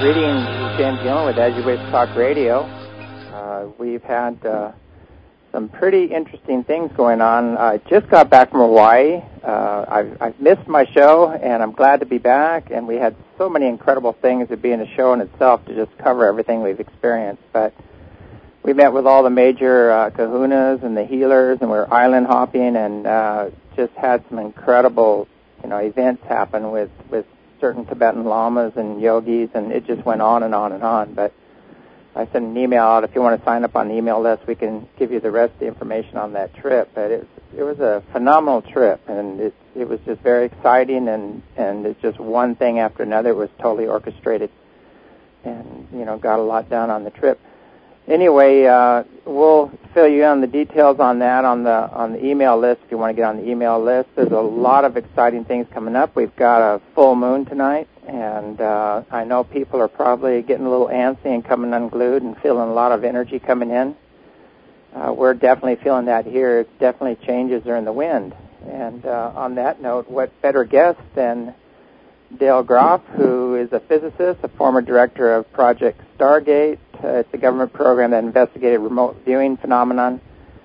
Greetings, James Gillen with As You Wish Talk Radio. We've had some pretty interesting things going on. I just got back from Hawaii. I've missed my show, and I'm glad to be back. And we had so many incredible things of being a show in itself to just cover everything we've experienced. But we met with all the major kahunas and the healers, and we were island hopping, and just had some incredible, events happen with certain Tibetan lamas and yogis, and it just went on and on and on. But I sent an email out. If you want to sign up on the email list, we can give you the rest of the information on that trip. But it was a phenomenal trip, and it was just very exciting, and it's just one thing after another. It was totally orchestrated, and got a lot done on the trip. Anyway, we'll fill you in on the details on that on the email list if you want to get on the email list. There's a lot of exciting things coming up. We've got a full moon tonight, and I know people are probably getting a little antsy and coming unglued and feeling a lot of energy coming in. We're definitely feeling that here. It definitely changes during the wind. And on that note, what better guest than Dale Groff, who is a physicist, a former director of Project Stargate. It's a government program that investigated remote viewing phenomenon.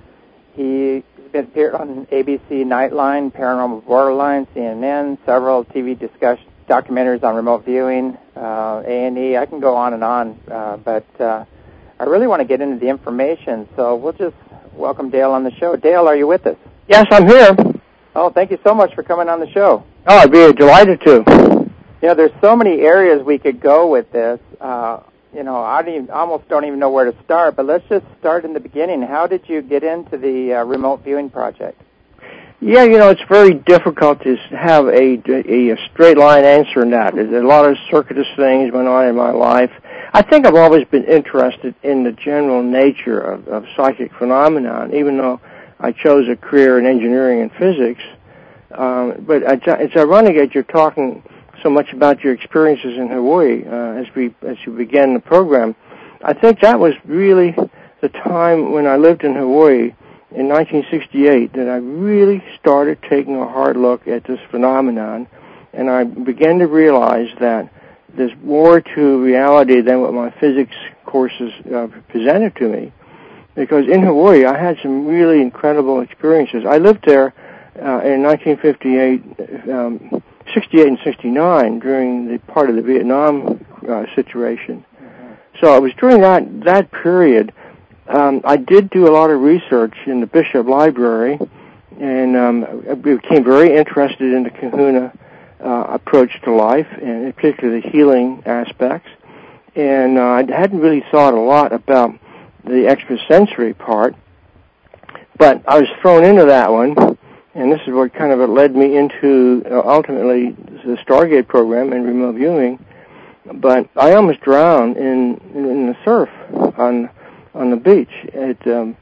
He appeared on ABC Nightline, Paranormal Borderline, CNN, several TV documentaries on remote viewing, A&E. I can go on and on, but I really want to get into the information, so we'll just welcome Dale on the show. Dale, are you with us? Yes, I'm here. Oh, thank you so much for coming on the show. Oh, I'd be delighted to. There's so many areas we could go with this. I almost don't even know where to start, but let's just start in the beginning. How did you get into the remote viewing project? Yeah, it's very difficult to have a straight line answer in that. There's a lot of circuitous things going on in my life. I think I've always been interested in the general nature of psychic phenomenon, even though I chose a career in engineering and physics. But it's ironic that you're talking so much about your experiences in Hawaii as you began the program. I think that was really the time when I lived in Hawaii in 1968 that I really started taking a hard look at this phenomenon, and I began to realize that there's more to reality than what my physics courses presented to me. Because in Hawaii, I had some really incredible experiences. I lived there in 1958, 68 and 69 during the part of the Vietnam situation. So it was during that period. I did do a lot of research in the Bishop Library, and I became very interested in the Kahuna approach to life, and particularly the healing aspects. And I hadn't really thought a lot about the extrasensory part, but I was thrown into that one. And this is what kind of led me into, ultimately, the Stargate program and remote viewing. But I almost drowned in the surf on the beach at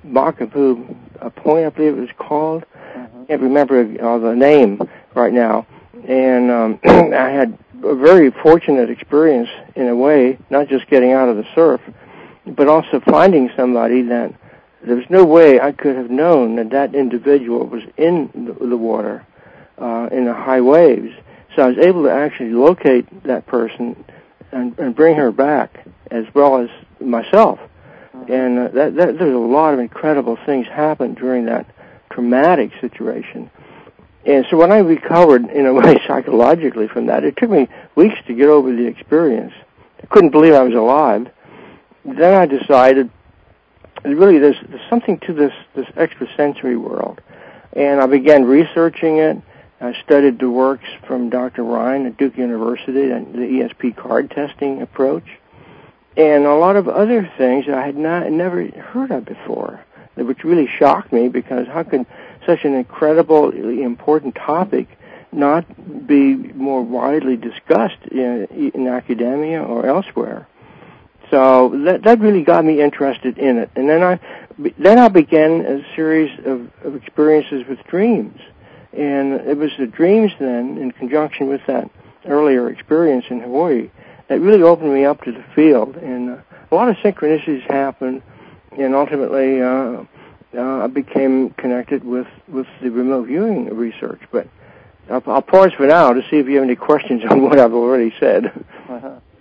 Makapu Point, I believe it was called. I can't remember the name right now. And I had a very fortunate experience in a way, not just getting out of the surf, but also finding somebody that there was no way I could have known that individual was in the water in the high waves. So I was able to actually locate that person and bring her back, as well as myself. And there's a lot of incredible things happened during that traumatic situation. And so when I recovered, in a way, psychologically from that, it took me weeks to get over the experience. I couldn't believe I was alive. Then I decided, really, there's something to this extrasensory world. And I began researching it. I studied the works from Dr. Ryan at Duke University and the ESP card testing approach, and a lot of other things that I had never heard of before, which really shocked me, because how could such an incredibly important topic not be more widely discussed in academia or elsewhere? So that really got me interested in it. And then I began a series of experiences with dreams. And it was the dreams then, in conjunction with that earlier experience in Hawaii, that really opened me up to the field. And a lot of synchronicities happened, and ultimately I became connected with the remote viewing research. But I'll pause for now to see if you have any questions on what I've already said. Uh-huh.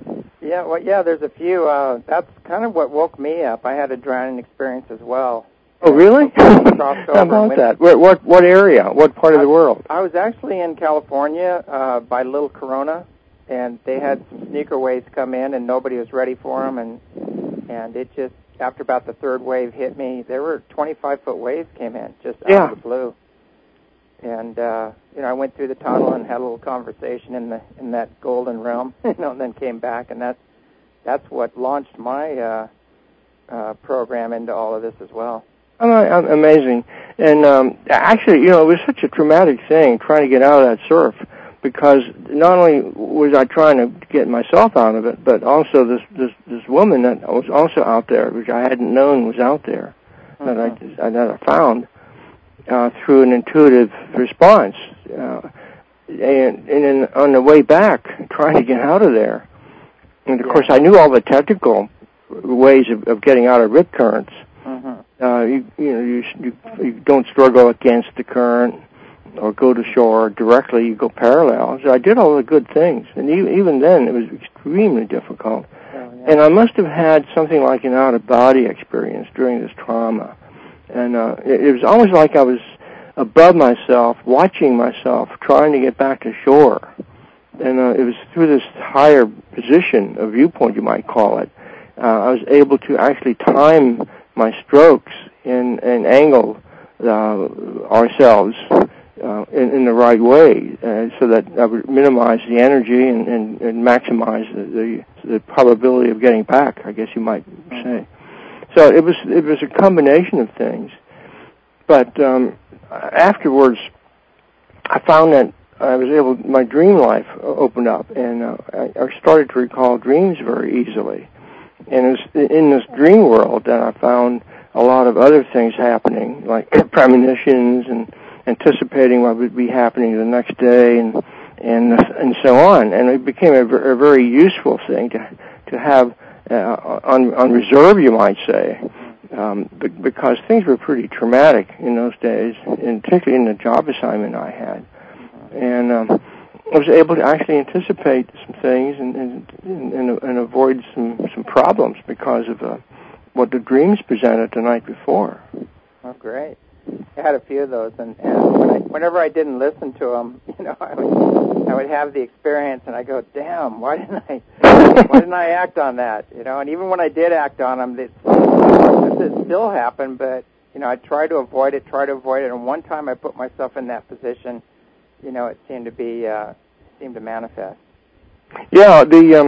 Yeah, there's a few. That's kind of what woke me up. I had a drowning experience as well. Oh, really? How about that? What area? What part of the world? I was actually in California by Little Corona, and they had some sneaker waves come in, and nobody was ready for them, and it just, after about the third wave hit me, there were 25-foot waves came in just out of the blue. And I went through the tunnel and had a little conversation in that golden realm, and then came back, and that's what launched my program into all of this as well. Amazing. And actually, it was such a traumatic thing trying to get out of that surf, because not only was I trying to get myself out of it, but also this woman that was also out there, which I hadn't known was out there, that I found through an intuitive response. And then on the way back, trying to get out of there. And, of course, I knew all the technical ways of getting out of rip currents. You don't struggle against the current or go to shore directly. You go parallel. So I did all the good things, and even then it was extremely difficult. And I must have had something like an out-of-body experience during this trauma. And it was almost like I was above myself, watching myself, trying to get back to shore. And it was through this higher position, a viewpoint you might call it, I was able to actually time my strokes and angle ourselves in the right way, so that I would minimize the energy and maximize the probability of getting back, I guess you might say. So it was a combination of things. But afterwards, I found that my dream life opened up, and I started to recall dreams very easily. And it was in this dream world that I found a lot of other things happening, like premonitions and anticipating what would be happening the next day, and so on. And it became a very useful thing to have on reserve, you might say, because things were pretty traumatic in those days, and particularly in the job assignment I had. And I was able to actually anticipate some things and avoid some problems because of what the dreams presented the night before. Oh, great. I had a few of those, and whenever I didn't listen to them, I would have the experience, and I go, "Damn, why didn't I act on that?" And even when I did act on them, this still happened, but I tried to avoid it, and one time I put myself in that position, it seemed to manifest. Yeah,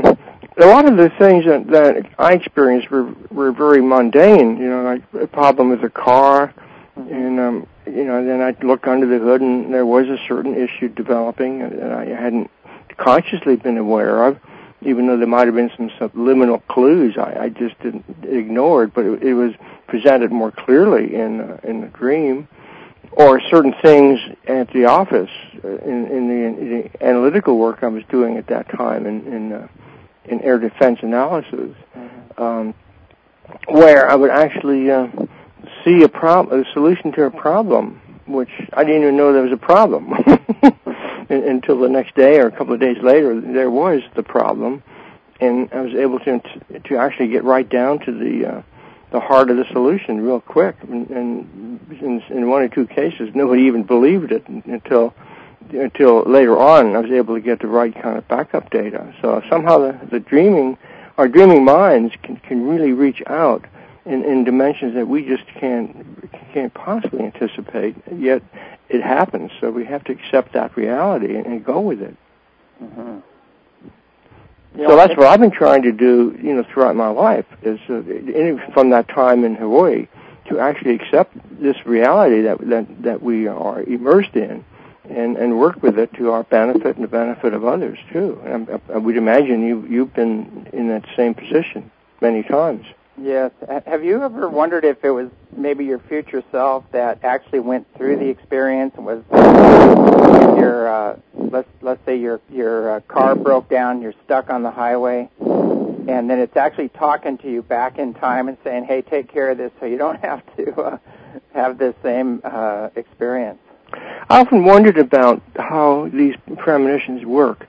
a lot of the things that I experienced were very mundane. Like a problem with a car, and then I'd look under the hood, and there was a certain issue developing that I hadn't consciously been aware of, even though there might have been some subliminal clues. I just didn't ignore it, but it was presented more clearly in the dream. Or certain things at the office in the analytical work I was doing at that time in air defense analysis, where I would actually see a solution to a problem, which I didn't even know there was a problem until the next day or a couple of days later. There was the problem, and I was able to actually get right down to the heart of the solution real quick. And in one or two cases, nobody even believed it until later on. I was able to get the right kind of backup data. So somehow our dreaming minds can really reach out in dimensions that we just can't possibly anticipate. Yet it happens. So we have to accept that reality and go with it. Mm-hmm. So that's what I've been trying to do, throughout my life, is from that time in Hawaii, to actually accept this reality that we are immersed in, and work with it to our benefit and the benefit of others too. And I would imagine you've been in that same position many times. Yes. Have you ever wondered if it was maybe your future self that actually went through the experience and was your let's say your car broke down, you're stuck on the highway, and then it's actually talking to you back in time and saying, "Hey, take care of this so you don't have to have this same experience." I often wondered about how these premonitions work.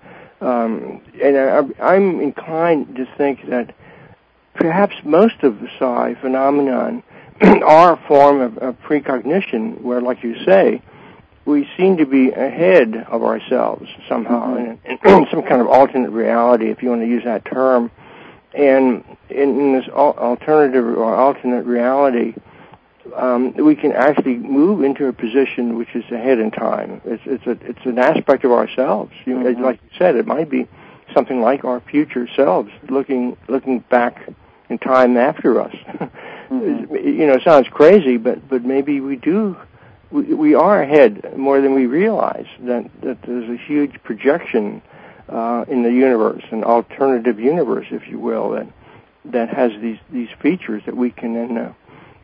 And I'm inclined to think that perhaps most of the psi phenomenon are a form of precognition, where, like you say, we seem to be ahead of ourselves somehow, in some kind of alternate reality, if you want to use that term. And in this alternative or alternate reality, we can actually move into a position which is ahead in time. It's an aspect of ourselves. Like you said, it might be something like our future selves looking back in time after us. It sounds crazy, but maybe we are ahead more than we realize. That there's a huge projection in the universe, an alternative universe, if you will, that has these features that we can then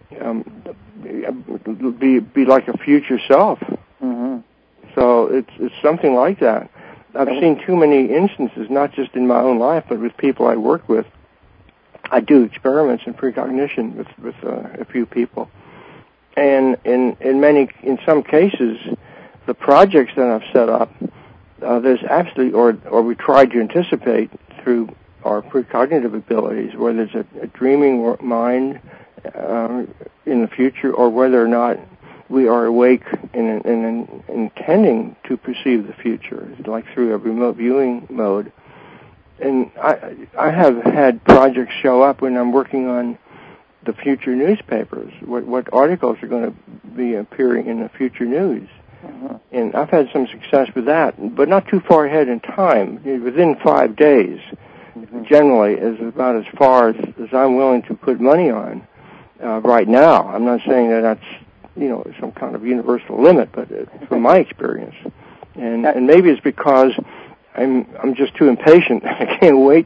be like a future self. So it's something like that. I've seen too many instances, not just in my own life, but with people I work with. I do experiments in precognition with a few people, and in some cases, the projects that I've set up, there's absolutely, or we try to anticipate through our precognitive abilities, whether it's a dreaming mind in the future, or whether or not we are awake and intending to perceive the future, like through a remote viewing mode. And I have had projects show up when I'm working on the future newspapers, what articles are going to be appearing in the future news. And I've had some success with that, but not too far ahead in time. Within 5 days, generally, is about as far as I'm willing to put money on right now. I'm not saying that that's some kind of universal limit, but from my experience, and maybe it's because I'm just too impatient. I can't wait,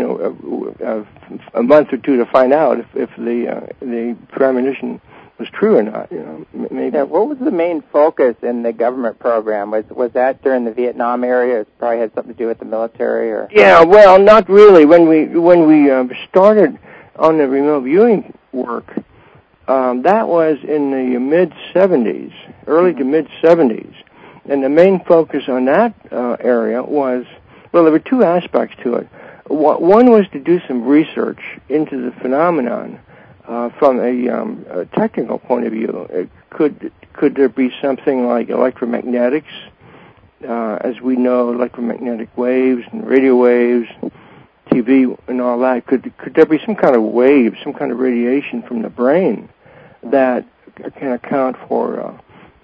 a month or two to find out if the premonition was true or not. Maybe. Yeah, what was the main focus in the government program? Was that during the Vietnam era? It probably had something to do with the military, or? Yeah, well, not really. When we started on the remote viewing work, that was in the mid-'70s, early to mid-'70s. And the main focus on that area was, well, there were two aspects to it. One was to do some research into the phenomenon from a technical point of view. Could there be something like electromagnetics? As we know, electromagnetic waves and radio waves, TV and all that. Could there be some kind of wave, some kind of radiation from the brain that can account for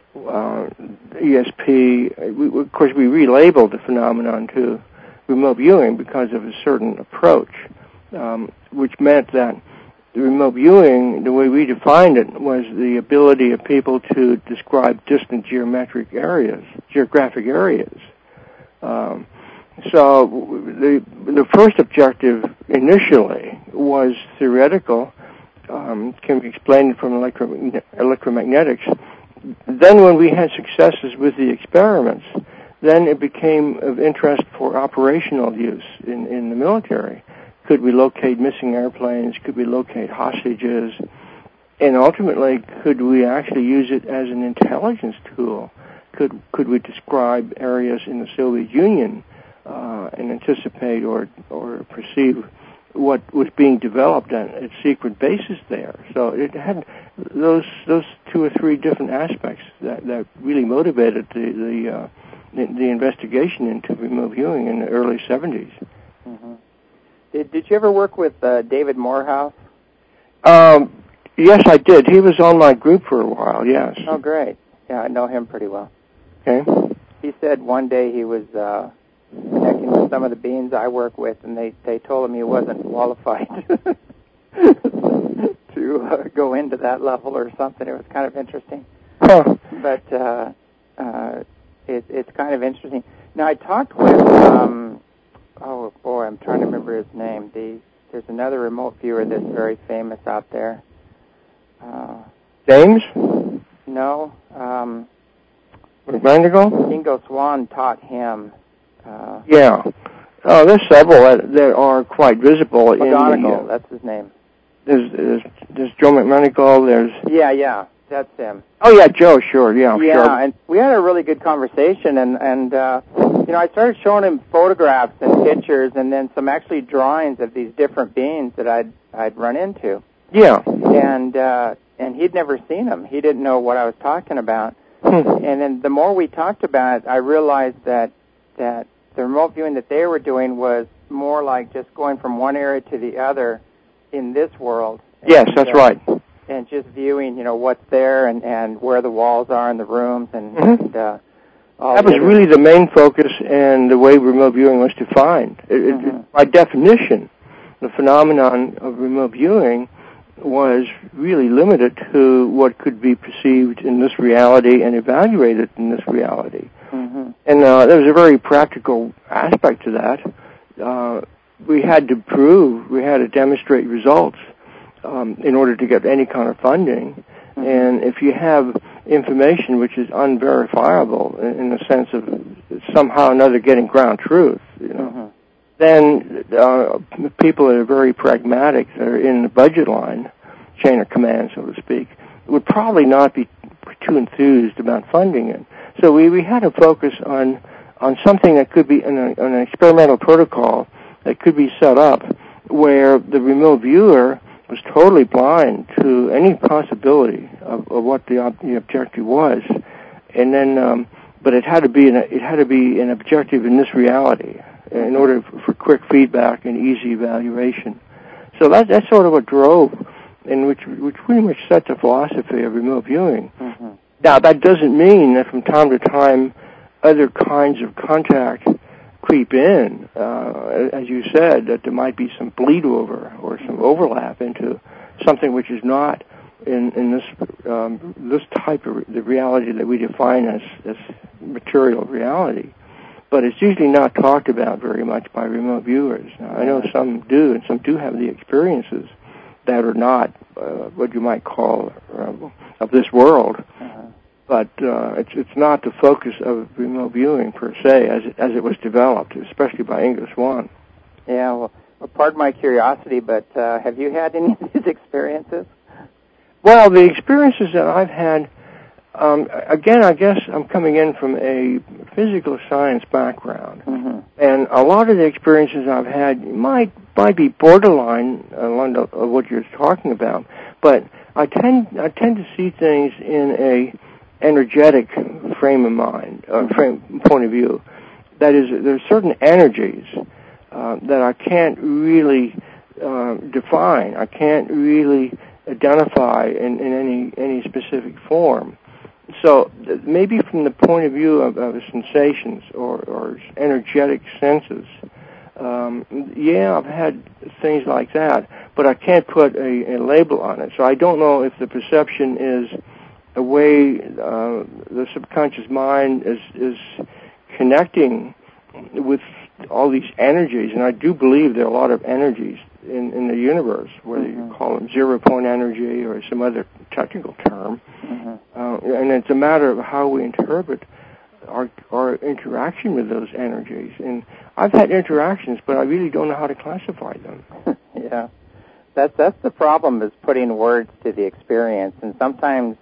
ESP? Of course, we relabeled the phenomenon to remote viewing because of a certain approach, which meant that the remote viewing, the way we defined it, was the ability of people to describe distant geographic areas. So the first objective initially was theoretical, can be explained from electromagnetics. Then when we had successes with the experiments, then it became of interest for operational use in the military. Could we locate missing airplanes? Could we locate hostages? And ultimately, could we actually use it as an intelligence tool? Could we describe areas in the Soviet Union and anticipate or perceive what was being developed at secret bases there? So it had those two or three different aspects that really motivated the investigation into remote viewing in the early 70s. Did you ever work with David Morehouse? Yes, I did. He was on my group for a while, yes. Oh, great. Yeah, I know him pretty well. Okay. He said one day he was connecting with some of the beings I work with, and they told him he wasn't qualified to go into that level or something. It was kind of interesting. Huh. But it's kind of interesting. Now, I talked with... oh, boy, I'm trying to remember his name. There's another remote viewer that's very famous out there. James? No. McManigal? Ingo Swann taught him. Yeah. Oh, there's several that are quite visible. McGonigal, that's his name. There's Joe McManigal, there's... Yeah. That's him. Oh, yeah, Joe, sure, yeah. Yeah, and we had a really good conversation, and I started showing him photographs and pictures and then some actually drawings of these different beings that I'd run into. Yeah. And he'd never seen them. He didn't know what I was talking about. And then the more we talked about it, I realized that the remote viewing that they were doing was more like just going from one area to the other in this world. Yes, that's right. And just viewing, what's there and where the walls are in the rooms and all that was really the main focus and the way remote viewing was defined. By definition, the phenomenon of remote viewing was really limited to what could be perceived in this reality and evaluated in this reality. And there was a very practical aspect to that. We had to demonstrate results in order to get any kind of funding. And if you have information which is unverifiable in the sense of somehow or another getting ground truth, then people that are very pragmatic, that are in the budget line, chain of command, so to speak, would probably not be too enthused about funding it. So we had to focus on something that could be an experimental protocol that could be set up where the remote viewer was totally blind to any possibility of what the objective was, and then but it had to be an objective in this reality in order for quick feedback and easy evaluation. So that's sort of what drove, and which pretty much set the philosophy of remote viewing. Now that doesn't mean that from time to time other kinds of contact creep in, as you said, that there might be some bleed over or some overlap into something which is not in this type of the reality that we define as material reality. But it's usually not talked about very much by remote viewers. Now, I know some do, and some do have the experiences that are not what you might call of this world. But it's not the focus of remote viewing per se as it was developed, especially by Inglis One. Yeah, well, pardon my curiosity, but have you had any of these experiences? Well, the experiences that I've had, again, I guess I'm coming in from a physical science background, and a lot of the experiences I've had might be borderline along what you're talking about, but I tend to see things in a energetic frame of mind, point of view. That is, there's certain energies that I can't really define. I can't really identify in any specific form. So maybe from the point of view of sensations or energetic senses, I've had things like that, but I can't put a label on it. So I don't know if the perception is a way the subconscious mind is connecting with all these energies, and I do believe there are a lot of energies in the universe, whether you call them zero-point energy or some other technical term, and it's a matter of how we interpret our interaction with those energies. And I've had interactions, but I really don't know how to classify them. Yeah, that's the problem, is putting words to the experience, and sometimes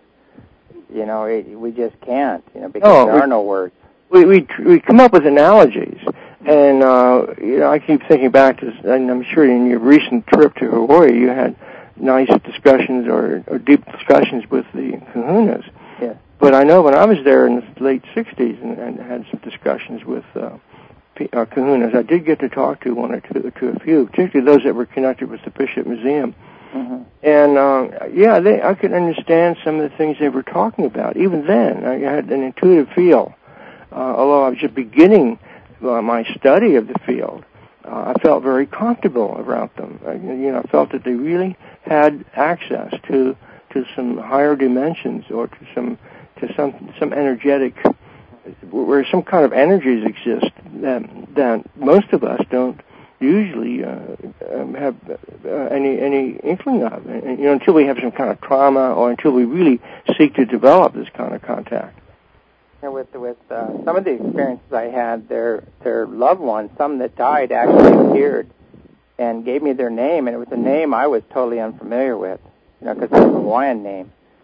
we just can't, because there are no words. We come up with analogies, and I keep thinking back to, and I'm sure in your recent trip to Hawaii, you had nice discussions or deep discussions with the kahunas. Yes. But I know when I was there in the late '60s and had some discussions with kahunas, I did get to talk to one or two, to a few, particularly those that were connected with the Bishop Museum. And I could understand some of the things they were talking about. Even then, I had an intuitive feel. Although I was just beginning my study of the field, I felt very comfortable around them. I felt that they really had access to some higher dimensions, or to some energetic, where some kind of energies exist that most of us don't usually have any inkling of, until we have some kind of trauma, or until we really seek to develop this kind of contact. And with some of the experiences I had, their loved ones, some that died, actually appeared and gave me their name, and it was a name I was totally unfamiliar with, because it's a Hawaiian name.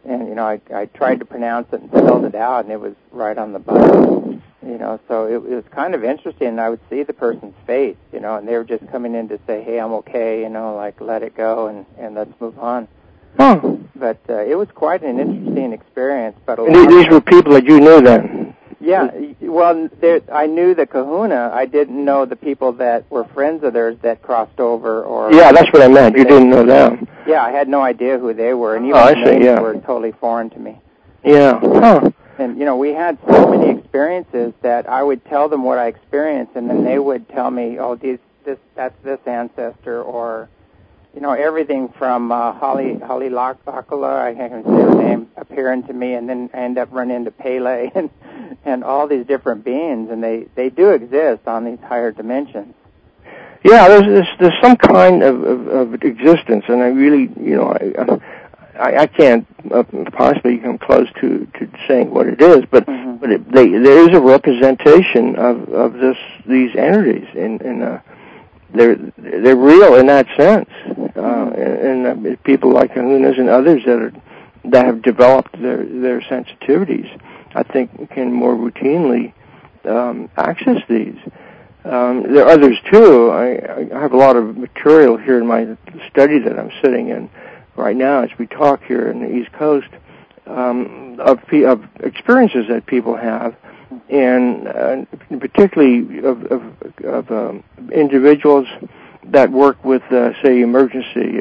And, I tried to pronounce it and spelled it out, and it was right on the button. So it was kind of interesting. And I would see the person's face, and they were just coming in to say, hey, I'm okay, like let it go and let's move on. Huh. But it was quite an interesting experience. But these were people that you knew then? Yeah. Well, I knew the kahuna. I didn't know the people that were friends of theirs that crossed over. Or yeah, that's what I meant. You didn't know them. Yeah, I had no idea who they were, and even the names were totally foreign to me. Yeah. Huh. And, we had so many experiences that I would tell them what I experienced, and then they would tell me, oh, that's this ancestor, or, everything from Halilakala, I can't even say her name, appearing to me, and then I end up running into Pele and all these different beings, and they do exist on these higher dimensions. Yeah, there's some kind of existence, and I really, I can't possibly come close to saying what it is, but there is a representation of these entities, and they're real in that sense, and people like kahunas and others that have developed their sensitivities, I think, can more routinely access these. There are others too. I have a lot of material here in my study that I'm sitting in right now as we talk here in the East Coast, of experiences that people have, and particularly of individuals that work with, say, emergency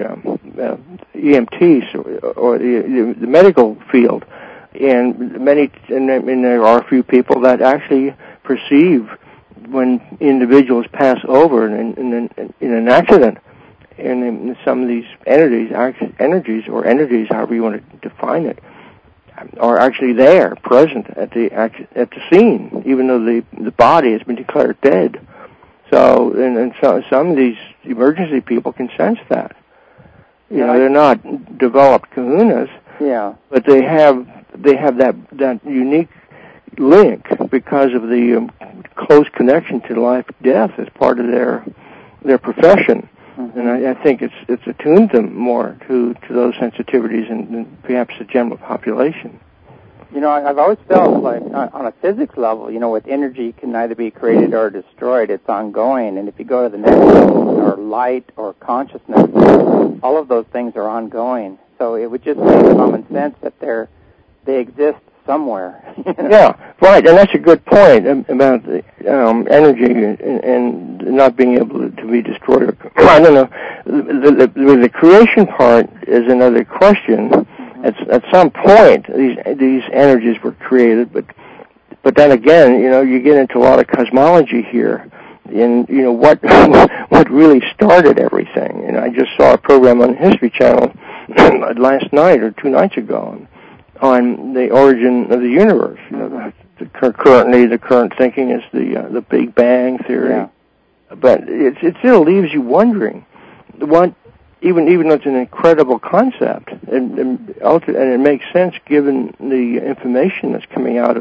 EMTs or the medical field, and there are a few people that actually perceive when individuals pass over in an accident. And some of these entities, however you want to define it, are actually there, present at the scene, even though the body has been declared dead. So, and some of these emergency people can sense that. They're not developed kahunas, but they have that unique link because of the close connection to life and death as part of their profession. And I think it's attuned them more to those sensitivities than perhaps the general population. I've always felt like on a physics level, with energy can neither be created or destroyed, it's ongoing. And if you go to the next level, or light or consciousness, all of those things are ongoing. So it would just make common sense that they exist somewhere. Yeah, right, and that's a good point about the energy and not being able to be destroyed. I don't know. The creation part is another question. At some point, these energies were created, but then again, you get into a lot of cosmology here, and what really started everything. I just saw a program on the History Channel last night or 2 nights ago on the origin of the universe. Currently, the current thinking is the Big Bang theory, but it still leaves you wondering what. Even though it's an incredible concept, and it makes sense given the information that's coming out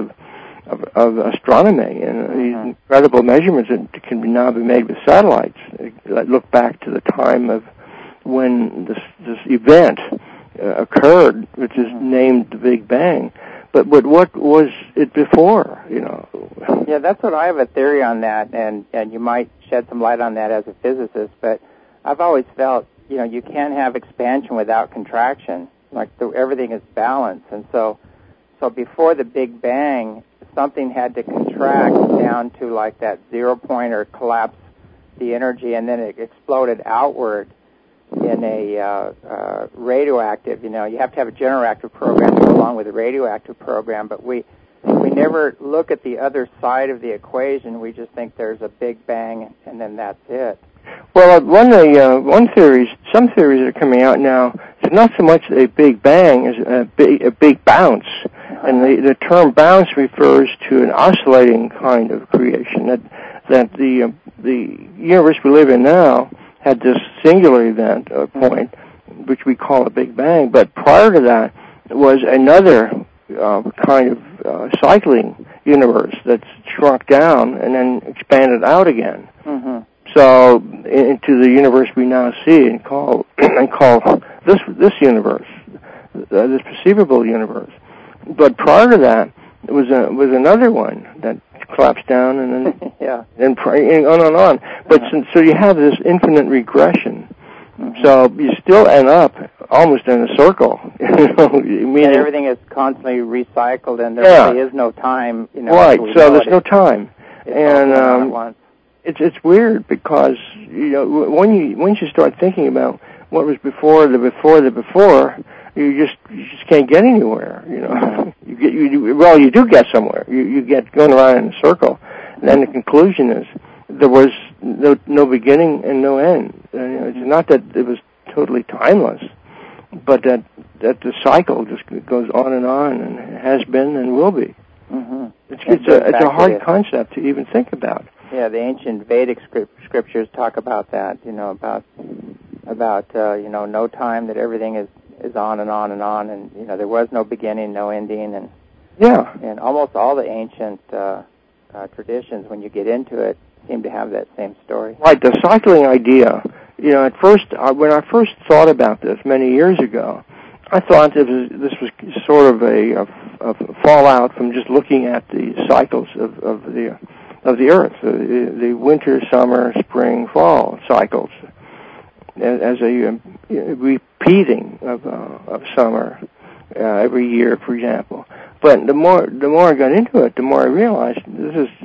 of astronomy and these incredible measurements that can now be made with satellites that look back to the time of when this event occurred, which is named the Big Bang. But what was it before? Yeah, that's what I have a theory on that, and you might shed some light on that as a physicist. But I've always felt, you can't have expansion without contraction. Like everything is balanced, and so before the Big Bang, something had to contract down to like that 0 point or collapse the energy, and then it exploded outward in a radioactive. You have to have a generative program to go along with a radioactive program, but we never look at the other side of the equation. We just think there's a Big Bang, and then that's it. Well, some theories that are coming out now, it's not so much a Big Bang as a big bounce, and the term bounce refers to an oscillating kind of creation. That the universe we live in now had this singular event or point, which we call a Big Bang, but prior to that was another kind of cycling universe that shrunk down and then expanded out again. So into the universe we now see and call this universe, this perceivable universe. But prior to that, was another one that collapsed down, and then and on and on. But so you have this infinite regression. So you still end up almost in a circle. And everything is constantly recycled, and there really is no time. Right. So there's no time, and it's weird because once you start thinking about what was before, you just can't get anywhere. You do get somewhere. You get going around in a circle, and then the conclusion is there was no beginning and no end. It's not that it was totally timeless, but that the cycle just goes on and has been and will be. Mm-hmm. It's a hard concept to even think about. Yeah, the ancient Vedic scriptures talk about that. About no time, that everything is on and on and on, and there was no beginning, no ending, and and almost all the ancient traditions, when you get into it, seem to have that same story. Right, the cycling idea. At first, when I first thought about this many years ago, I thought this was sort of a fallout from just looking at the cycles of the Earth, the winter, summer, spring, fall cycles, as a repeating of summer every year, for example. But the more I got into it, the more I realized this is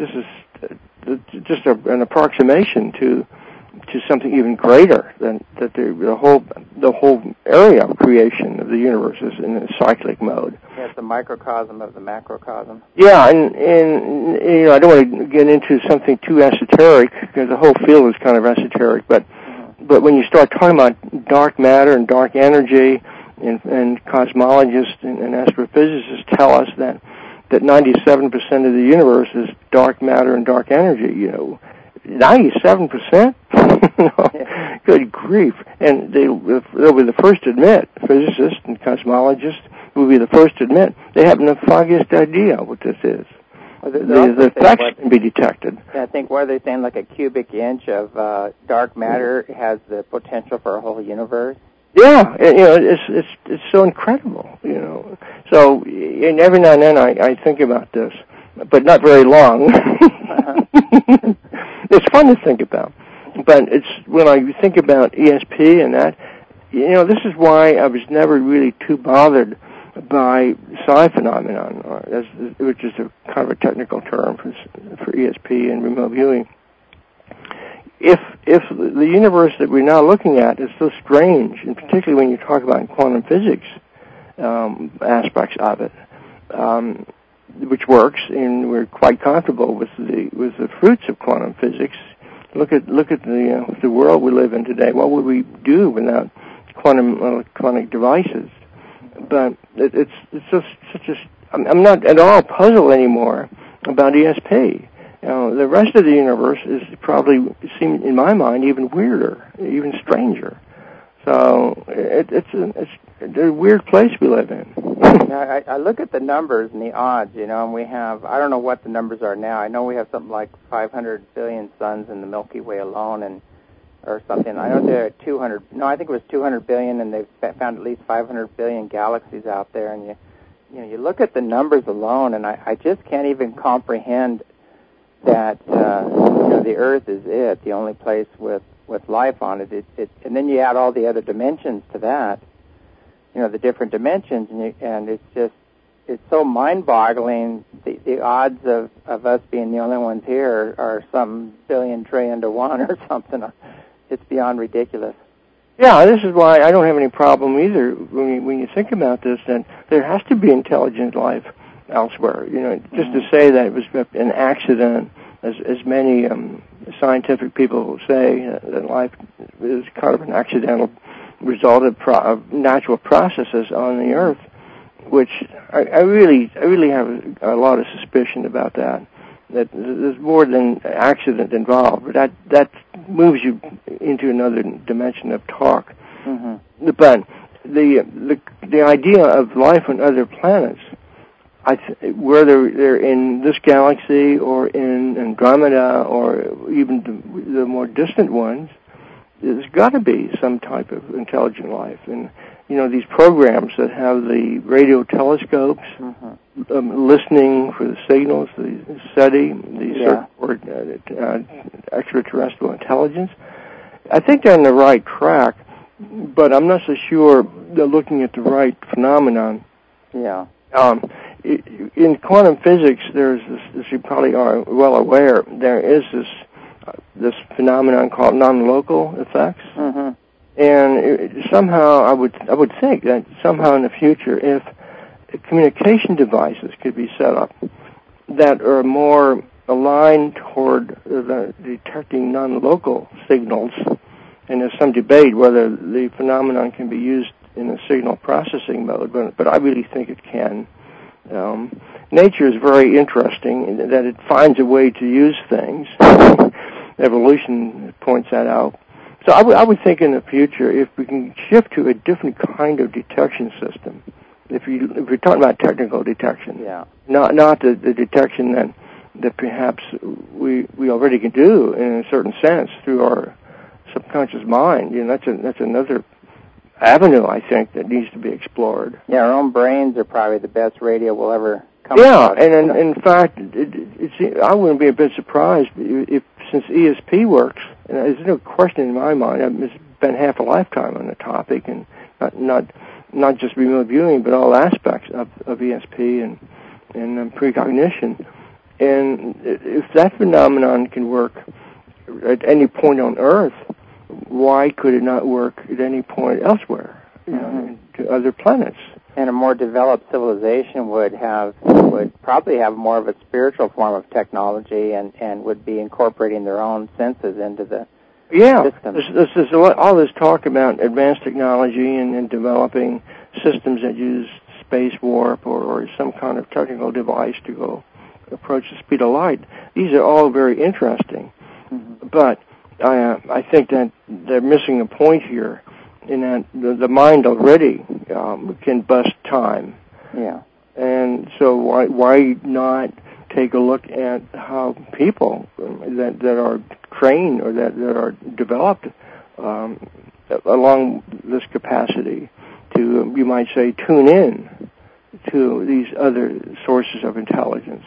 just an approximation to something even greater than that. The whole area of creation of the universe is in a cyclic mode. Yeah, it's a microcosm of the macrocosm. Yeah, and I don't want to get into something too esoteric, because the whole field is kind of esoteric. But when you start talking about dark matter and dark energy, and cosmologists and astrophysicists tell us that 97% of the universe is dark matter and dark energy, 97%? Good grief. And they'll be the first to admit, physicists and cosmologists will be the first to admit, they haven't the foggiest idea what this is. Well, the effects can be detected. I think, what are they saying, like a cubic inch of dark matter has the potential for a whole universe? Yeah, it's so incredible, So, and every now and then I think about this, but not very long. It's fun to think about, but it's when I think about ESP and that, this is why I was never really too bothered by psi phenomenon, which is a kind of a technical term for ESP and remote viewing. If the universe that we're now looking at is so strange, and particularly when you talk about quantum physics aspects of it, which works, and we're quite comfortable with the fruits of quantum physics. Look at the world we live in today. What would we do without quantum electronic devices? But it's just I'm not at all puzzled anymore about ESP. The rest of the universe is probably, seems in my mind, even weirder, even stranger. So it's a weird place we live in. I look at the numbers and the odds, and we have, I don't know what the numbers are now. I know we have something like 500 billion suns in the Milky Way alone, or something. I know there are 200. No, I think it was 200 billion, and they've found at least 500 billion galaxies out there. And you look at the numbers alone, and I just can't even comprehend that the Earth is the only place with life on it. And then you add all the other dimensions to that, the different dimensions, and it's so mind-boggling. The odds of us being the only ones here are some billion trillion to one or something. It's beyond ridiculous. Yeah, this is why I don't have any problem either when you think about this, that there has to be intelligent life elsewhere. Just to say that it was an accident, as many scientific people say, that life is kind of an accidental result of natural processes on the Earth, which I really have a lot of suspicion about that. That there's more than accident involved, but that moves you into another dimension of talk. Mm-hmm. But the idea of life on other planets, whether they're in this galaxy or in Andromeda or even the more distant ones, there's got to be some type of intelligent life. And these programs that have the radio telescopes, listening for the signals, the SETI, the search for extraterrestrial intelligence. I think they're on the right track, but I'm not so sure they're looking at the right phenomenon. Yeah. In quantum physics, there's this, as you probably are well aware, there is this phenomenon called non-local effects. Mm-hmm. And somehow, I would think that somehow in the future, if communication devices could be set up that are more aligned toward detecting non-local signals, and there's some debate whether the phenomenon can be used in a signal processing mode, but I really think it can. Nature is very interesting in that it finds a way to use things. Evolution points that out. So I would think in the future, if we can shift to a different kind of detection system, if we're talking about technical detection, not the detection that perhaps we already can do in a certain sense through our subconscious mind. That's another avenue, I think, that needs to be explored. Yeah, our own brains are probably the best radio we'll ever come across. Yeah, and in fact, I wouldn't be a bit surprised if since ESP works, and there's no question in my mind, I've spent half a lifetime on the topic, and not just remote viewing, but all aspects of ESP and precognition. And if that phenomenon can work at any point on Earth, why could it not work at any point elsewhere, to other planets? And a more developed civilization would probably have more of a spiritual form of technology and would be incorporating their own senses into the system. There's all this talk about advanced technology and developing systems that use space warp or some kind of technical device to go approach the speed of light. These are all very interesting, but I think that they're missing a point here in that the mind already can bust time. Yeah. And so why not take a look at how people that are trained or that are developed along this capacity to, you might say, tune in to these other sources of intelligence.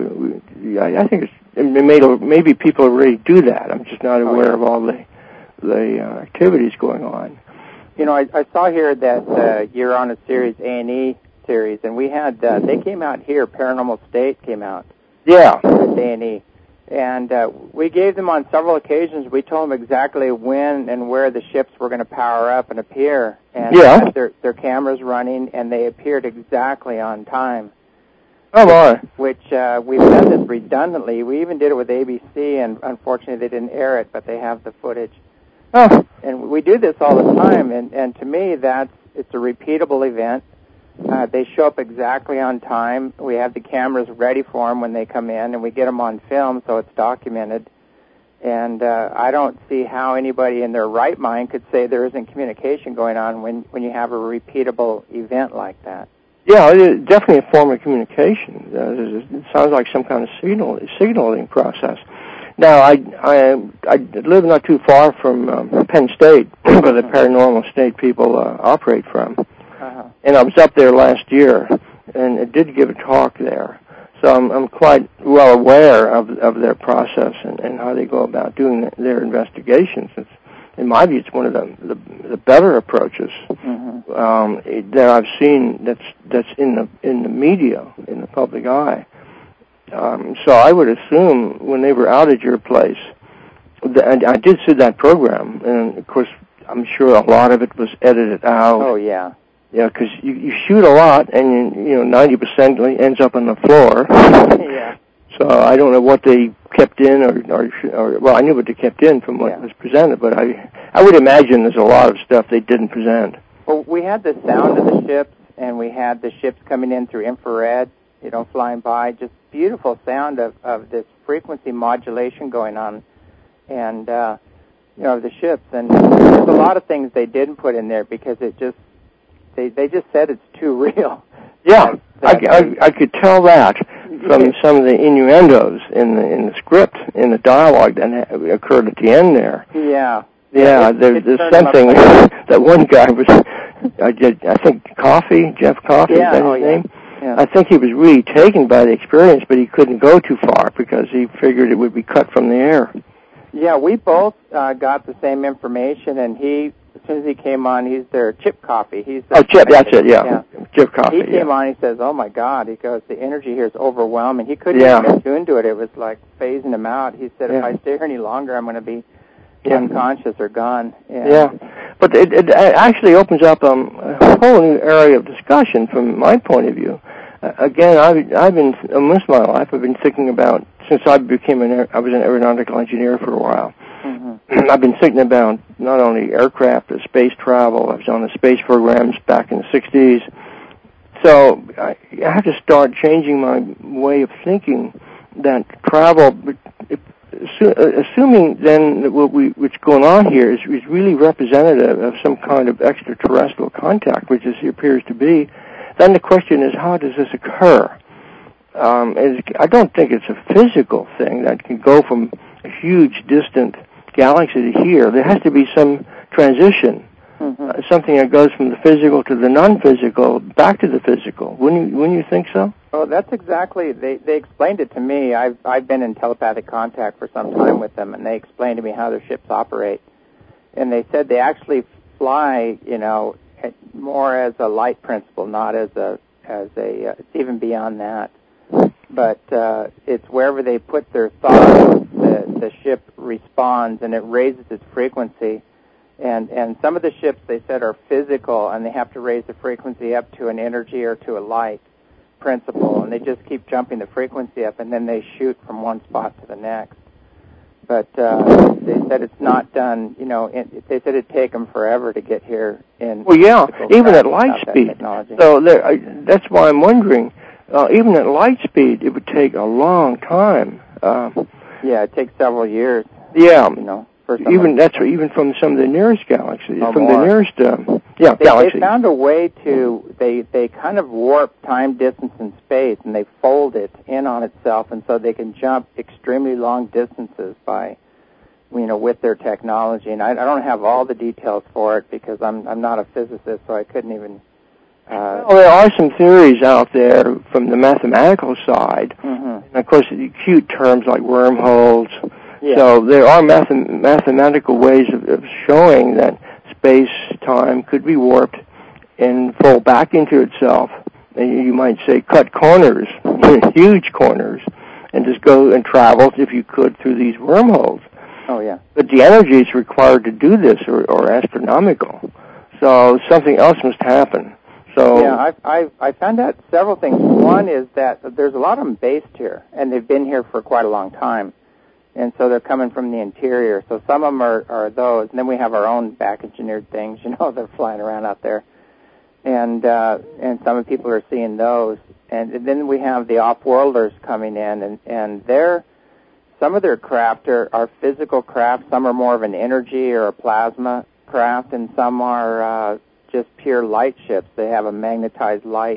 I think maybe people already do that. I'm just not aware of all the activities going on. I saw here that you're on a series, A&E series, and we had, they came out here, Paranormal State came out. Yeah. With A&E. And we gave them on several occasions, we told them exactly when and where the ships were going to power up and appear. And they had their cameras running, and they appeared exactly on time. Oh, boy. Which we've done this redundantly. We even did it with ABC, and unfortunately they didn't air it, but they have the footage. Oh. And we do this all the time, and to me, it's a repeatable event. They show up exactly on time. We have the cameras ready for them when they come in, and we get them on film, so it's documented. And I don't see how anybody in their right mind could say there isn't communication going on when you have a repeatable event like that. Yeah, it's definitely a form of communication. It sounds like some kind of signaling process. Now, I live not too far from Penn State, where the Paranormal State people operate from. And I was up there last year, and I did give a talk there. So I'm quite well aware of their process and how they go about doing their investigations. In my view, it's one of the better approaches that I've seen that's in the media, in the public eye. So I would assume when they were out at your place, and I did see that program, and of course I'm sure a lot of it was edited out. Oh yeah. Yeah, because you shoot a lot, and 90% ends up on the floor. Yeah. So I don't know what they kept in, or well, I knew what they kept in from what was presented, but I would imagine there's a lot of stuff they didn't present. Well, we had the sound of the ships, and we had the ships coming in through infrared, flying by, just beautiful sound of this frequency modulation going on, and of the ships. And there's a lot of things they didn't put in there because it just. They just said it's too real. Yeah, I could tell that from some of the innuendos in the script, in the dialogue that occurred at the end there. Yeah. Yeah, there's something that one guy was I think Jeff Coffey, yeah, is that his name? Yeah. I think he was really taken by the experience, but he couldn't go too far because he figured it would be cut from the air. Yeah, we both got the same information, and as soon as he came on, he's their Chip Coffey. Chip, that's it, yeah. Chip Coffey, He came on, he says, oh my God, he goes, the energy here is overwhelming. He couldn't Yeah. even get tuned to it. It was like phasing him out. He said, if I stay here any longer, I'm going to be unconscious or gone. But it actually opens up a whole new area of discussion from my point of view. Again, I've been, most of my life, I've been thinking about, since I was an aeronautical engineer for a while, I've been thinking about not only aircraft, but space travel. I was on the space programs back in the 60s. So I have to start changing my way of thinking that travel, assuming then that what's going on here is really representative of some kind of extraterrestrial contact, which it appears to be, then the question is, how does this occur? I don't think it's a physical thing that can go from a huge distant galaxy to here. There has to be some transition, something that goes from the physical to the non-physical, back to the physical. Wouldn't you think so? Oh, that's exactly. They explained it to me. I've been in telepathic contact for some time with them, and they explained to me how their ships operate. And they said they actually fly, more as a light principle, not as a. It's even beyond that. But it's wherever they put their thoughts, the ship responds, and it raises its frequency. And some of the ships, they said, are physical, and they have to raise the frequency up to an energy or to a light principle, and they just keep jumping the frequency up, and then they shoot from one spot to the next. But they said it's not done, they said it'd take them forever to get here in... Well, yeah, even at light speed. So that's why I'm wondering, even at light speed, it would take a long time. It takes several years. Yeah. Even from some of the nearest galaxies, the nearest galaxies. They found a way to they kind of warp time, distance, and space, and they fold it in on itself, and so they can jump extremely long distances by, with their technology. And I don't have all the details for it because I'm not a physicist, so I couldn't even. Well, there are some theories out there from the mathematical side, and of course, the cute terms like wormholes. Yeah. So there are mathematical ways of showing that space-time could be warped and fold back into itself, and you might say cut corners, huge corners, and just go and travel, if you could, through these wormholes. Oh, yeah. But the energies required to do this are astronomical, so something else must happen. So yeah, I found out several things. One is that there's a lot of them based here, and they've been here for quite a long time. And so they're coming from the interior. So some of them are those. And then we have our own back-engineered things, they're flying around out there. And some of the people are seeing those. And then we have the off-worlders coming in, and some of their craft are physical craft. Some are more of an energy or a plasma craft, and some are just pure light ships. They have a magnetized light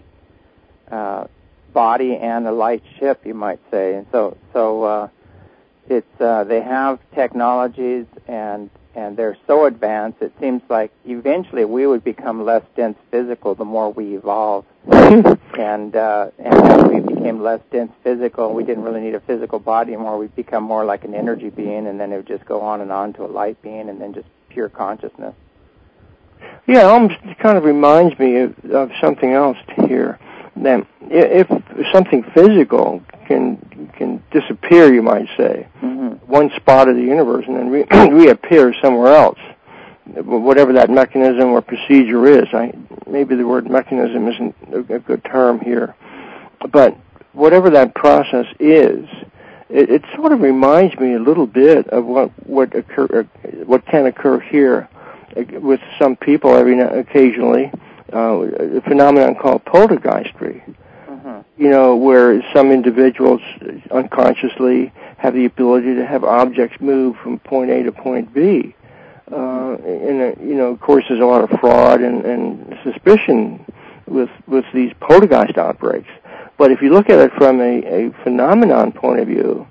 body and a light ship, you might say. And so they have technologies and they're so advanced. It seems like eventually we would become less dense physical the more we evolve, and as we became less dense physical, we didn't really need a physical body anymore. We'd become more like an energy being, and then it would just go on to a light being, and then just pure consciousness. Yeah, it almost kind of reminds me of something else here. That if something physical can disappear, you might say, one spot of the universe, and then reappear somewhere else, whatever that mechanism or procedure is. Maybe the word mechanism isn't a good term here, but whatever that process is, it sort of reminds me a little bit of what can occur here with some people occasionally. A phenomenon called poltergeistry, where some individuals unconsciously have the ability to have objects move from point A to point B. And of course, there's a lot of fraud and suspicion with these poltergeist outbreaks. But if you look at it from a phenomenon point of view,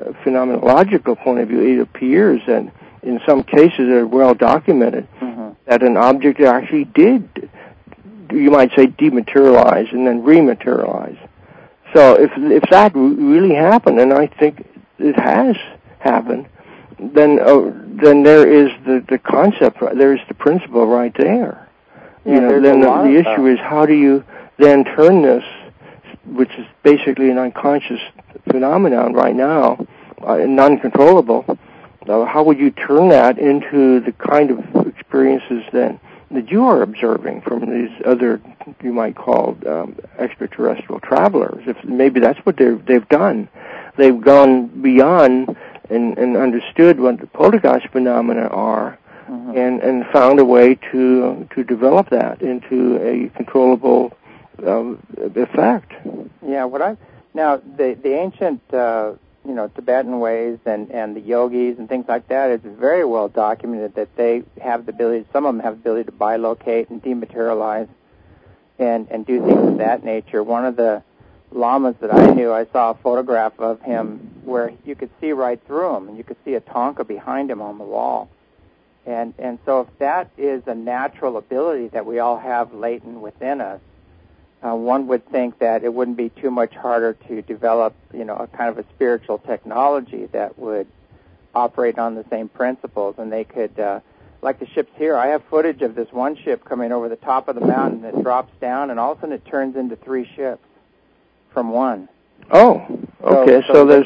phenomenological point of view, it appears that in some cases that are well documented, that an object actually did, you might say, dematerialize and then rematerialize. So if that really happened, and I think it has happened, then there is the concept, there is the principle right there. Yeah, then the issue is, how do you then turn this, which is basically an unconscious phenomenon right now, non-controllable, how would you turn that into the kind of experiences that you are observing from these other, you might call, extraterrestrial travelers? If maybe that's what they've done. They've gone beyond and understood what the poltergeist phenomena are, and found a way to develop that into a controllable effect. Yeah, now the ancient Tibetan ways and the yogis and things like that, it's very well documented that they have the ability, some of them have the ability to bilocate and dematerialize and do things of that nature. One of the lamas that I knew, I saw a photograph of him where you could see right through him, and you could see a tonka behind him on the wall. And so if that is a natural ability that we all have latent within us, one would think that it wouldn't be too much harder to develop, a kind of a spiritual technology that would operate on the same principles. And they could, like the ships here, I have footage of this one ship coming over the top of the mountain that drops down, and all of a sudden it turns into 3 ships from one. Oh, okay. So there's,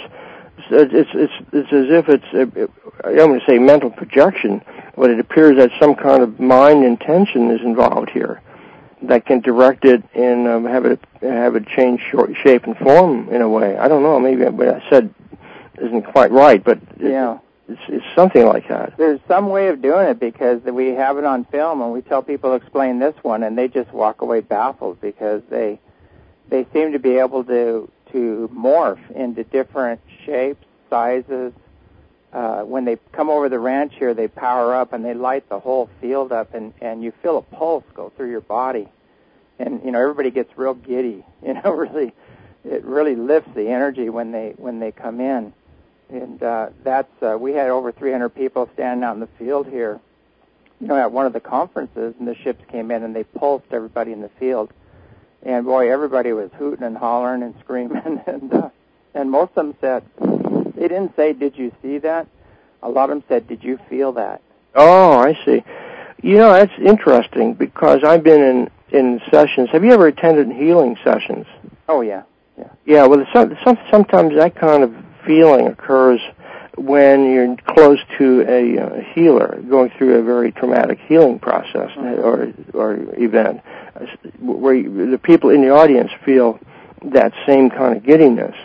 it's as if it's, I don't want to say mental projection, but it appears that some kind of mind intention is involved here that can direct it and have it change shape and form in a way. I don't know. Maybe what I said isn't quite right, but it's something like that. There's some way of doing it, because we have it on film, and we tell people to explain this one, and they just walk away baffled, because they seem to be able to morph into different shapes, sizes. When they come over the ranch here, they power up and they light the whole field up, and you feel a pulse go through your body, and everybody gets real giddy. Really, it really lifts the energy when they come in, and we had over 300 people standing out in the field here, at one of the conferences, and the ships came in and they pulsed everybody in the field, and boy, everybody was hooting and hollering and screaming, and most of them said. They didn't say, "Did you see that?" A lot of them said, "Did you feel that?" Oh, I see. That's interesting, because I've been in sessions. Have you ever attended healing sessions? Oh, yeah. Yeah, well, sometimes that kind of feeling occurs when you're close to a healer, going through a very traumatic healing process or event, where the people in the audience feel that same kind of giddiness.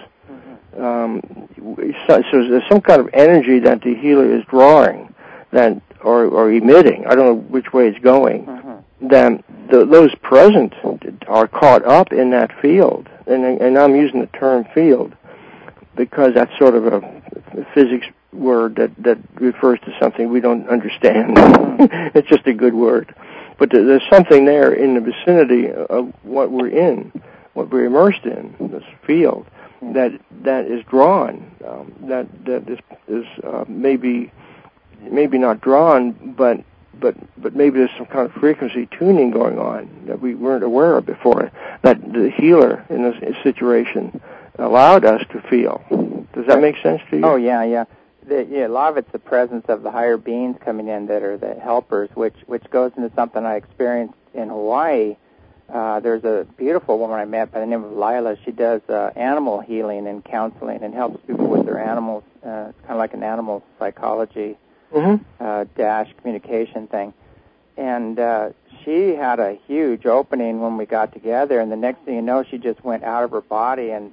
So there's some kind of energy that the healer is drawing, or emitting. I don't know which way it's going. Then those present are caught up in that field, and I'm using the term field because that's sort of a physics word that refers to something we don't understand. It's just a good word, but there's something there in the vicinity of what we're immersed in, this field. That is drawn, that is maybe not drawn, but maybe there's some kind of frequency tuning going on that we weren't aware of before, that the healer in this situation allowed us to feel. Does that make sense to you? Oh, yeah. A lot of it's the presence of the higher beings coming in that are the helpers, which goes into something I experienced in Hawaii. There's a beautiful woman I met by the name of Lila. She does animal healing and counseling and helps people with their animals. It's kind of like an animal psychology dash communication thing. And she had a huge opening when we got together, and the next thing you know, she just went out of her body, and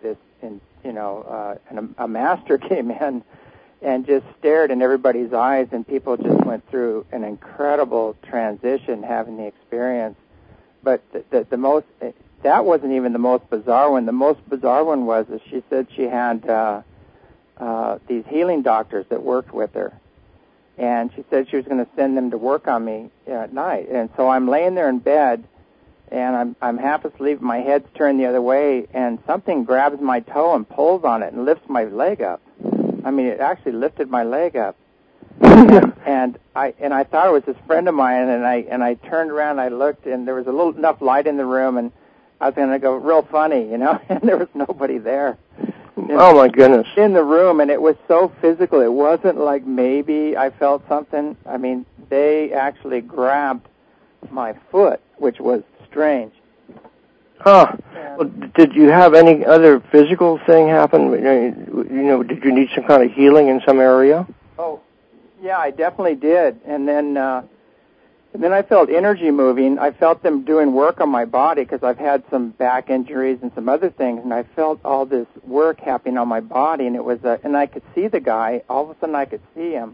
a master came in and just stared in everybody's eyes, and people just went through an incredible transition having the experience. But that wasn't even the most bizarre one. The most bizarre one was that she said she had these healing doctors that worked with her, and she said she was going to send them to work on me at night. And so I'm laying there in bed, and I'm half asleep. My head's turned the other way, and something grabs my toe and pulls on it and lifts my leg up. I mean, it actually lifted my leg up. and I thought it was this friend of mine, and I turned around, I looked, and there was enough light in the room, and I was going to go real funny, and there was nobody there. Oh my goodness! In the room, and it was so physical. It wasn't like maybe I felt something. I mean, they actually grabbed my foot, which was strange. Huh. Well, did you have any other physical thing happen? Did you need some kind of healing in some area? Oh, yeah, I definitely did. And then I felt energy moving. I felt them doing work on my body because I've had some back injuries and some other things, and I felt all this work happening on my body, and it was and I could see the guy. All of a sudden, I could see him.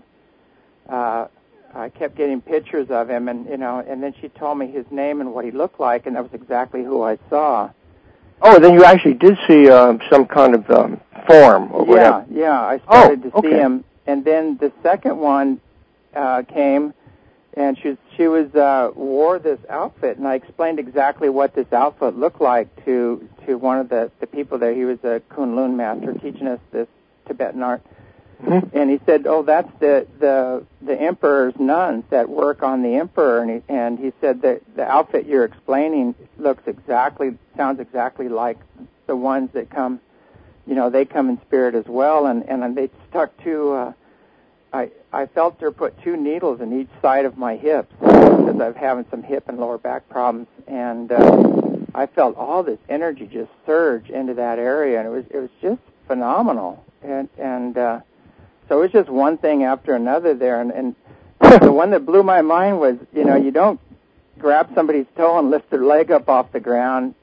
I kept getting pictures of him, and then she told me his name and what he looked like, and that was exactly who I saw. Oh, then you actually did see some kind of form or whatever. Yeah, I started to see him, and then the second one came, and she wore this outfit, and I explained exactly what this outfit looked like to one of the people there. He was a Kunlun master teaching us this Tibetan art. Mm-hmm. And he said, "Oh, that's the emperor's nuns that work on the emperor." And he said that the outfit you're explaining sounds exactly like the ones that come, they come in spirit as well. And they stuck to. I felt her put 2 needles in each side of my hips because I'm having some hip and lower back problems, and I felt all this energy just surge into that area, and it was just phenomenal. And so it was just one thing after another there, and the one that blew my mind was, you don't grab somebody's toe and lift their leg up off the ground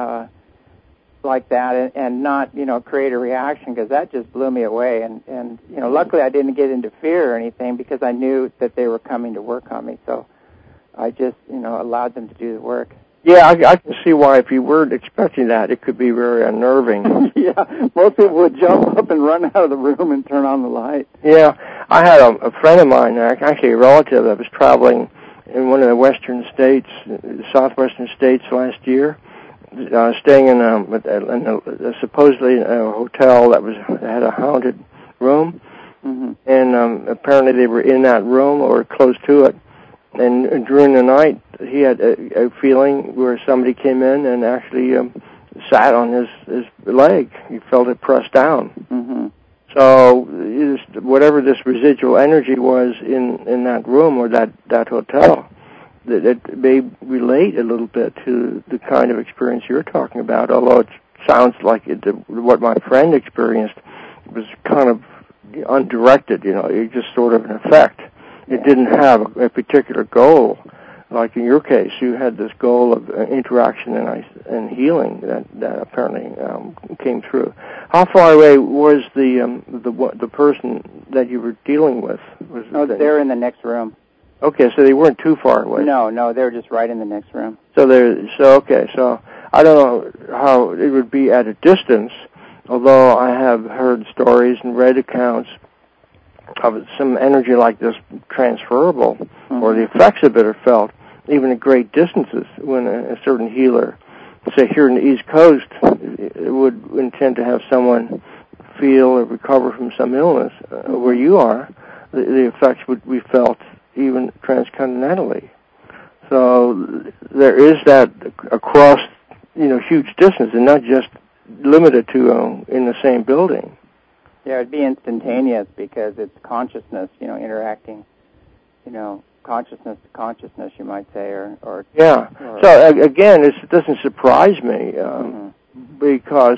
like that and not, create a reaction, because that just blew me away. And luckily I didn't get into fear or anything because I knew that they were coming to work on me, so I just, allowed them to do the work. Yeah, I can see why if you weren't expecting that, it could be very unnerving. Yeah, most people would jump up and run out of the room and turn on the light. Yeah, I had a friend of mine, actually a relative, that was traveling in one of the western states, southwestern states last year, staying in a supposedly a hotel that had a haunted room, mm-hmm. And apparently they were in that room or close to it. And during the night, he had a feeling where somebody came in and actually sat on his leg. He felt it pressed down. Mm-hmm. So whatever this residual energy was in that room or that hotel, that may relate a little bit to the kind of experience you're talking about, although it sounds like what my friend experienced was kind of undirected, it just sort of an effect. It didn't have a particular goal. Like in your case, you had this goal of interaction and healing that apparently came through. How far away was the person that you were dealing with? They're in the next room. Okay, so they weren't too far away. No, they were just right in the next room. So I don't know how it would be at a distance, although I have heard stories and read accounts of some energy like this transferable, mm-hmm. or the effects of it are felt even at great distances when a certain healer, say here in the East Coast, would intend to have someone feel or recover from some illness. Where you are, the effects would be felt even transcontinentally. So there is that across, huge distance, and not just limited to in the same building. Yeah, it'd be instantaneous because it's consciousness, interacting, consciousness to consciousness, you might say, or yeah. So again, it doesn't surprise me mm-hmm. because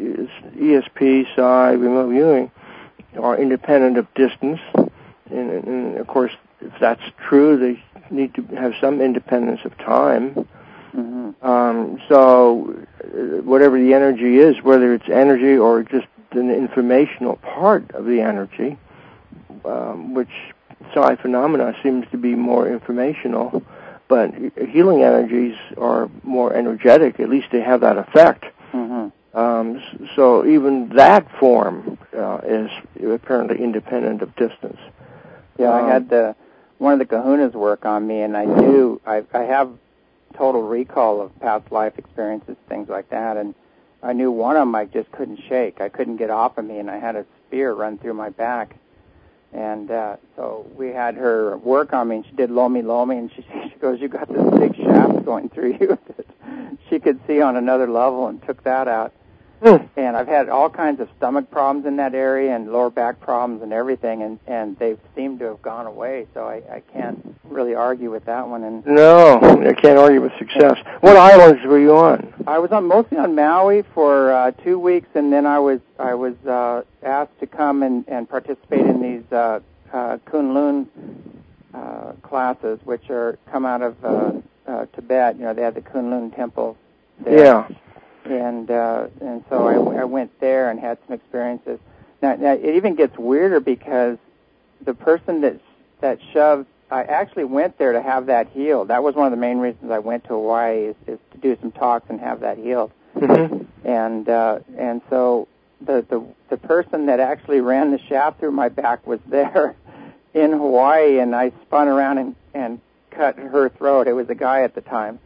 ESP, psi, remote viewing are independent of distance, and of course, if that's true, they need to have some independence of time. Mm-hmm. So whatever the energy is, whether it's energy or just an informational part of the energy, which psi phenomena seems to be more informational, but healing energies are more energetic. At least they have that effect. Mm-hmm. So even that form is apparently independent of distance. Yeah, I had one of the kahunas work on me, and I knew I have total recall of past life experiences, things like that, and I knew one of them I just couldn't shake. I couldn't get off of me, and I had a spear run through my back. And so we had her work on me, and she did Lomi, and she goes, "You got this big shaft going through you that she could see on another level," and took that out. And I've had all kinds of stomach problems in that area and lower back problems and everything, and they seem to have gone away, so I can't really argue with that one. And no, I can't argue with success. What islands were you on? I was mostly on Maui for 2 weeks, and then I was asked to come and participate in these Kunlun classes, which come out of Tibet. They have the Kunlun temple there. Yeah. And so I went there and had some experiences. Now it even gets weirder because the person that shoved, I actually went there to have that healed. That was one of the main reasons I went to Hawaii is to do some talks and have that healed. Mm-hmm. And so the person that actually ran the shaft through my back was there in Hawaii, and I spun around and cut her throat. It was a guy at the time.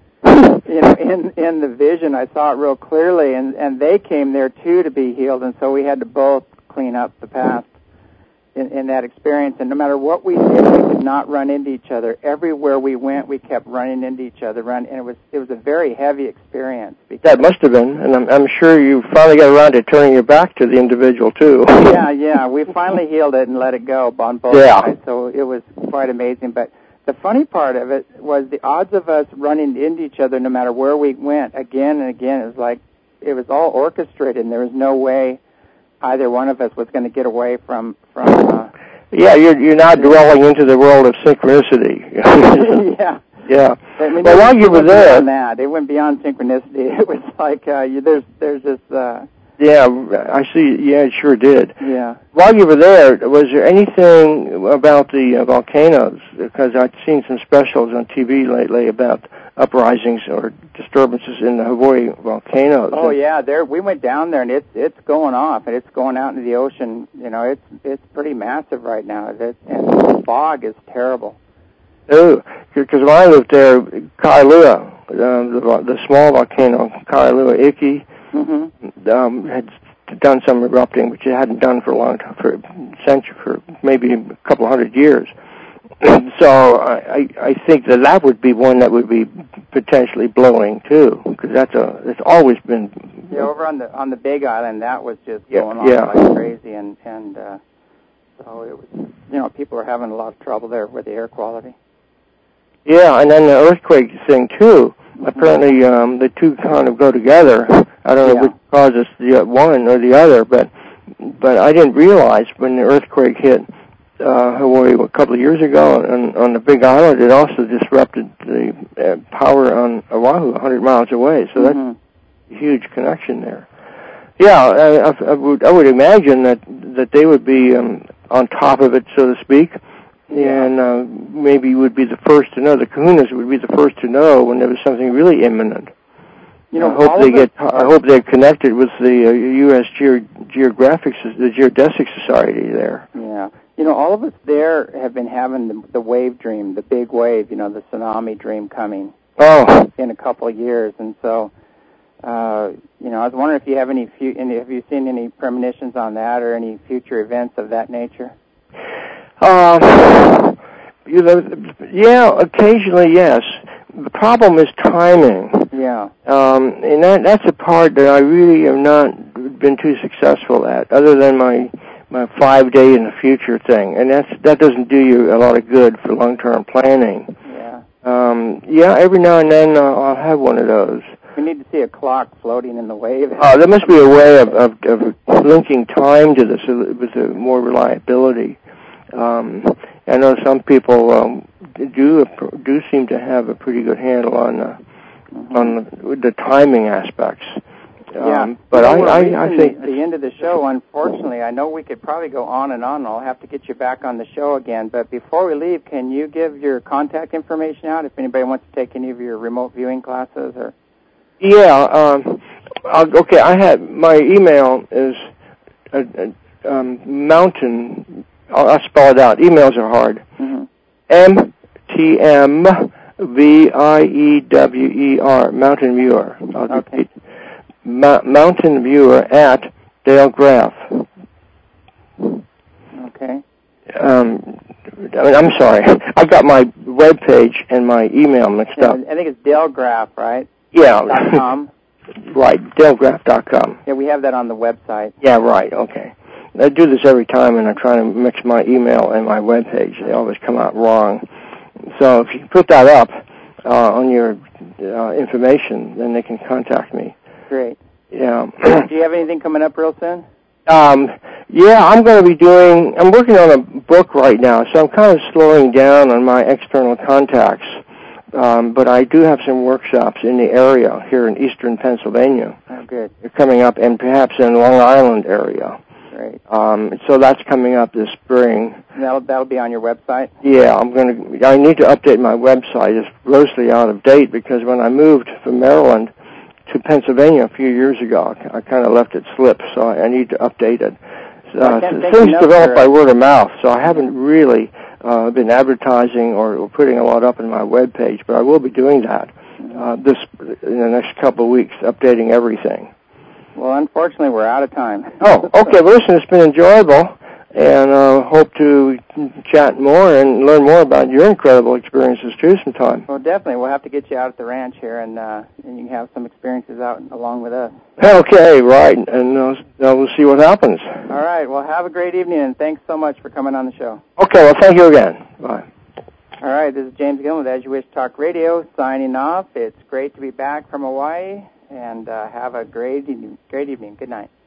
In the vision, I saw it real clearly, and they came there too to be healed, and so we had to both clean up the past in that experience. And no matter what we did, we could not run into each other. Everywhere we went, we kept running into each other. And it was a very heavy experience. That must have been, and I'm sure you finally got around to turning your back to the individual too. Yeah, we finally healed it and let it go on both sides. So it was quite amazing, but. The funny part of it was the odds of us running into each other, no matter where we went, again and again, it was all orchestrated, and there was no way either one of us was going to get away from. Yeah, you're now dwelling into the world of synchronicity. Yeah. I mean, well, while you were there, it went beyond synchronicity. It was like there's this. Yeah, I see. Yeah, it sure did. Yeah. While you were there, was there anything about the volcanoes? Because I've seen some specials on TV lately about uprisings or disturbances in the Hawaii volcanoes. Oh yeah, we went down there, and it's going off, and it's going out into the ocean. It's pretty massive right now, and the fog is terrible. Oh, because when I lived there, Kailua, the small volcano, Kailua Iki. Mm-hmm. Had done some erupting, which it hadn't done for a long time, for maybe a couple hundred years. So I think that would be one that would be potentially blowing too, because it's always been. Yeah, over on the Big Island, that was just going on like crazy, and so it was. People were having a lot of trouble there with the air quality. Yeah, and then the earthquake thing too. Mm-hmm. Apparently, the two kind of go together. I don't know which causes the one or the other, but I didn't realize when the earthquake hit Hawaii a couple of years ago on the Big Island, it also disrupted the power on Oahu 100 miles away. So that's a huge connection there. Yeah, I would imagine that they would be on top of it, so to speak. And maybe would be the first to know. The Kahunas would be the first to know when there was something really imminent. I hope they're connected with the U.S. the Geodesic Society there. Yeah, all of us there have been having the wave dream, the big wave. The tsunami dream coming. In a couple of years, and so I was wondering if you have have you seen any premonitions on that or any future events of that nature? Occasionally, yes. The problem is timing. Yeah. And that's a part that I really have not been too successful at, other than my 5-day in the future thing. And that doesn't do you a lot of good for long-term planning. Yeah. Every now and then I'll have one of those. We need to see a clock floating in the wave. There must be a way of linking time to this with more reliability. I know some people do seem to have a pretty good handle on the timing aspects. But I think at the end of the show, unfortunately, I know we could probably go on and on. I'll have to get you back on the show again. But before we leave, can you give your contact information out if anybody wants to take any of your remote viewing classes? Or okay. I had my email is Mountain. I'll spell it out. Emails are hard. MTMVIEWER, Mountain Viewer. I'll repeat. Mountain Viewer at Dale Graff. Okay. I'm sorry. I've got my web page and my email mixed up. I think it's Dalegraph, right? Yeah. .com. Right, dalegraph.com. Yeah, we have that on the website. Yeah, right, okay. I do this every time, and I try to mix my email and my web page. They always come out wrong. So if you put that up on your information, then they can contact me. Great. Yeah. Do you have anything coming up real soon? Yeah, I'm working on a book right now, so I'm kind of slowing down on my external contacts. But I do have some workshops in the area here in eastern Pennsylvania. Oh, good. They're coming up, and perhaps in Long Island area. Great. So that's coming up this spring. And that'll be on your website? Yeah, I need to update my website. It's grossly out of date because when I moved from Maryland to Pennsylvania a few years ago, I kind of let it slip, so I need to update it. Things develop by word of mouth, so I haven't really been advertising or putting a lot up in my web page, but I will be doing that in the next couple of weeks, updating everything. Well, unfortunately, we're out of time. Oh, okay. Well, listen, it's been enjoyable, and hope to chat more and learn more about your incredible experiences, too, sometime. Well, definitely. We'll have to get you out at the ranch here, and you can have some experiences out along with us. Okay, right, and we'll see what happens. All right. Well, have a great evening, and thanks so much for coming on the show. Okay, well, thank you again. Bye. All right, this is James Gillen with As You Wish Talk Radio, signing off. It's great to be back from Hawaii, and have a great evening. Good night.